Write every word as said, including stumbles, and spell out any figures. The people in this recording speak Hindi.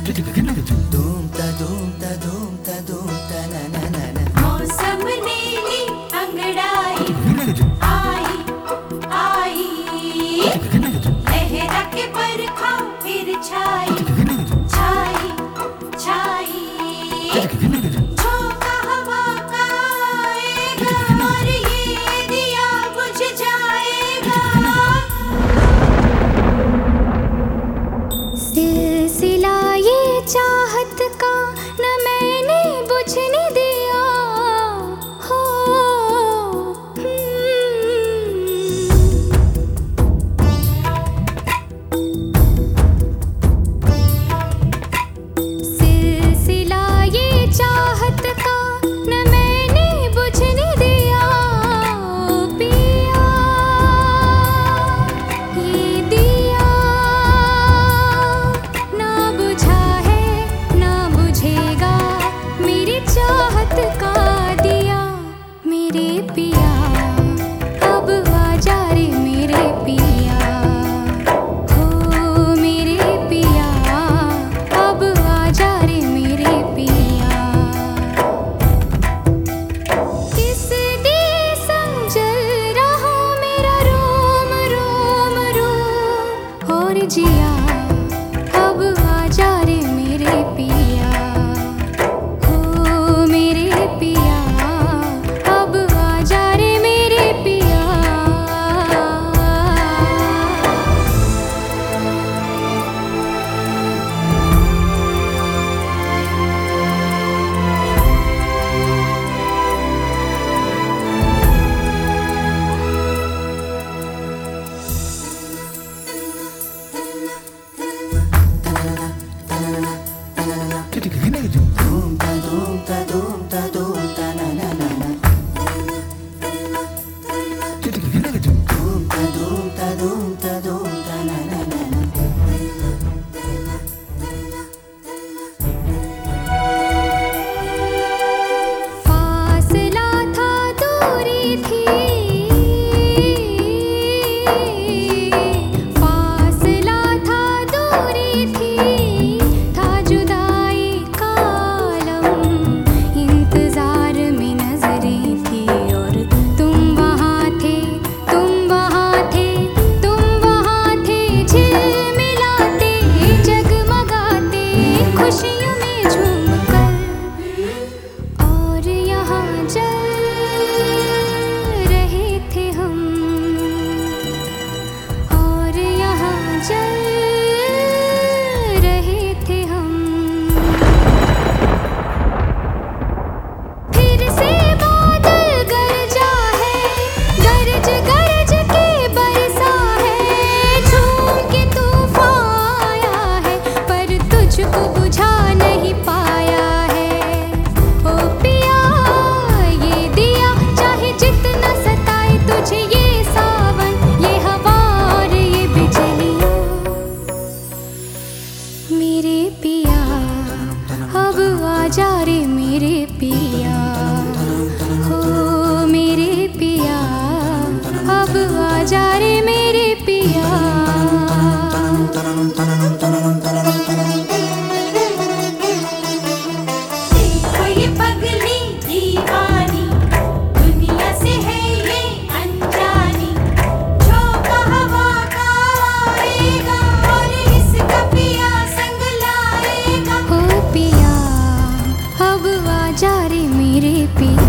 धूम ता धूम ता धूम ता धूम ता ना ना ना ना। मौसम नीली अंगड़ाई आई आई, लहरा के बरखा फिर छाई छाई छाई, झोंका हवा का आएगा और ये दिया बुझ जाएगा। सिलसिला ये चाहत का न मैंने बुझने दिया हो, सिलसिला ये चाहत का न मैंने बुझने दिया पिया, ये दिया ना बुझा है ना बुझेगा मेरी चाहत का दिया। मेरे पिया अब आजा रे मेरे पिया, हो मेरे पिया अब आजा रे मेरे पिया। किस दिए संग जल रहा मेरा रोम रोम रोम, और जिया अब आजा रे मेरे पिया, हो मेरे पिया अब आजा रे मेरे पिया। धूम ता धूम ता धूम ता धूम ता ना ना ना ना। धूम ता धूम ता धूम ता धूम ता ना ना ना ना। फासला था दूरी थी, फासला था दूरी थी, था जुदाई का आलम, इंतजार में नजरें थी और तुम वहाँ थे तुम वहाँ थे तुम वहाँ थे, झिलमिलाते जगमगाते खुशियों में झूमकर, और यहाँ जल रहे थे हम, और यहाँ जल रहे थे हम। फिर से बादल गरजा है, गरज गरज के बरसा है, झूम के तूफान आया है पर तुझको बुझा नहीं पाया है। ओ पिया ये दिया चाहे जितना सताए तुझे ये सावन ये हवा और ये बिजलियाँ, मेरे पिया अब आजा रे मेरे पिया, हो मेरे पिया अब आजा रे मेरे पिया। देखो ये पगली दीवानी, दुनिया से है ये अनजानी, झोंका हवा का आएगा और इसका पिया संग लाएगा। हो पिया अब आजा रे मेरे पिया।